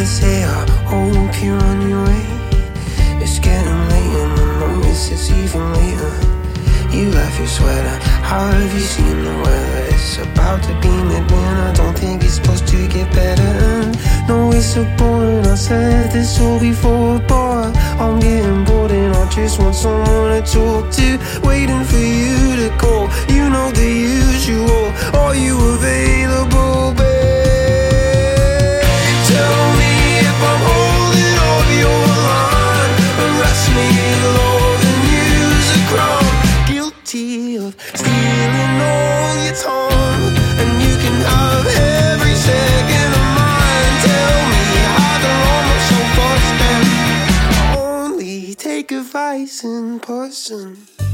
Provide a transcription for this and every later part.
say I hope you're on your way. It's getting late and I notice it's even later. You left your sweater, how have you seen the weather? It's about to be midwinter, don't think it's supposed to get better. No, it's so boring, I said this all before, but I'm getting bored and I just want someone to talk to. Waiting for you to call, you know the usual. Are you available, babe? Tell me if I'm holding up your line. Arrest me, Lord, and use a crime. Guilty of stealing all your time, and you can have every second of mine. Tell me how the wrong I'm so fast, and I only take advice in person.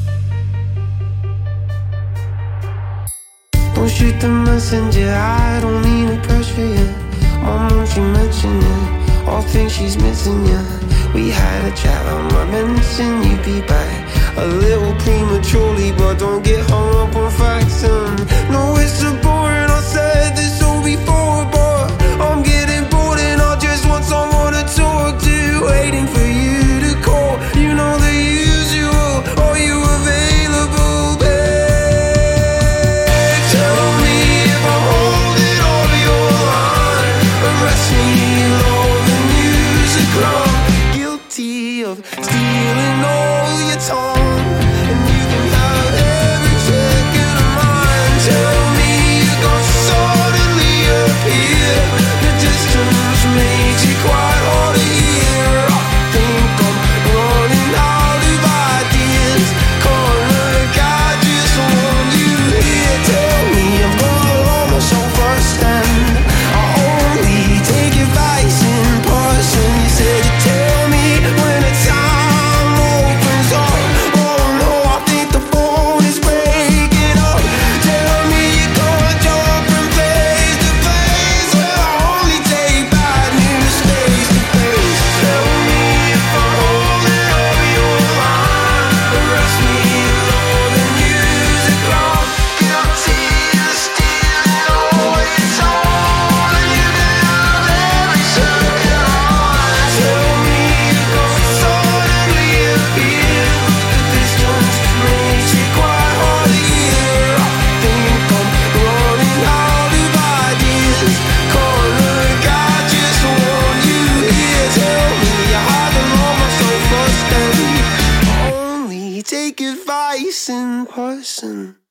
Don't shoot the messenger, I don't mean to pressure you. My mom, she mentioned it, all think she's missing you. We had a chat, I might mention you'd be back a little prematurely, but don't get hung up on facts. No, it's so boring, I said this all before, but I'm getting bored and I just want someone to talk to. Waiting for you to call, you know the usual. Are you available, babe? Tell me if I'm holding all your line. Arrest me, Lord, and use a crime. Guilty of stealing all your time, and you can have every second of mine. Tell me you're gonna suddenly appear. The distance makes it quite hard to hear. I think I'm running out of ideas. Can't look, I just want you here. Tell me I'm gonna love myself first, and I only take advice in person. You said you tell me when the time opens up. Oh no, I think the phone is breaking up. Tell me you're gonna jump from place to place. Well, I only take bad news face to face. Tell me if I'm holding up your line. Arrest me, Lord, and use a crime. Guilty of stealing all your time, and you can have every second of mine. Tell me you're gonna suddenly appear. The distance makes it quite hard to hear. I think I'm running out of ideas. Can't look, I just want you here. Tell me I haven't lost myself first, and I only take advice in person.